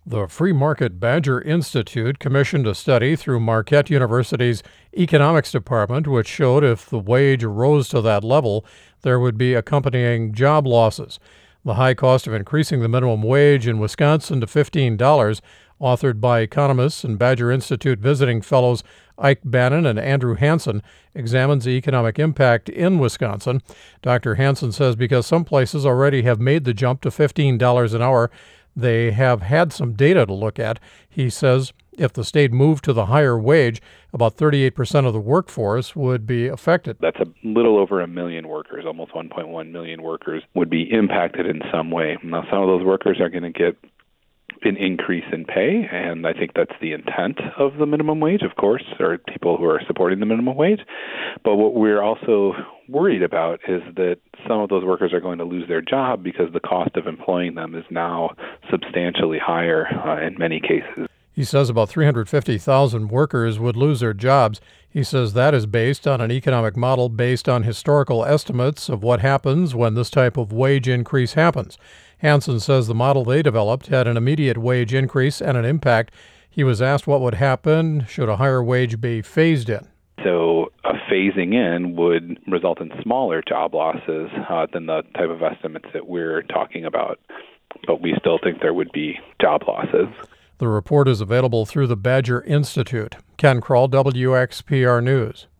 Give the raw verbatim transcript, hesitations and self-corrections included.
The Free Market Badger Institute commissioned a study through Marquette University's economics department which showed if the wage rose to that level, there would be accompanying job losses. The high cost of increasing the minimum wage in Wisconsin to fifteen dollars, authored by economists and Badger Institute visiting fellows Ike Bannon and Andrew Hansen, examines the economic impact in Wisconsin. Doctor Hansen says because some places already have made the jump to fifteen dollars an hour, they have had some data to look at. He says if the state moved to the higher wage, about thirty-eight percent of the workforce would be affected. That's a little over a million workers, almost one point one million workers would be impacted in some way. Now, some of those workers are going to get an increase in pay, and I think that's the intent of the minimum wage, of course, or people who are supporting the minimum wage. But what we're also worried about is that some of those workers are going to lose their job because the cost of employing them is now substantially higher uh, in many cases. He says about three hundred fifty thousand workers would lose their jobs. He says that is based on an economic model based on historical estimates of what happens when this type of wage increase happens. Hansen says the model they developed had an immediate wage increase and an impact. He was asked what would happen should a higher wage be phased in. So a phasing in would result in smaller job losses uh, than the type of estimates that we're talking about. But we still think there would be job losses. The report is available through the Badger Institute. Ken Kroll, W X P R News.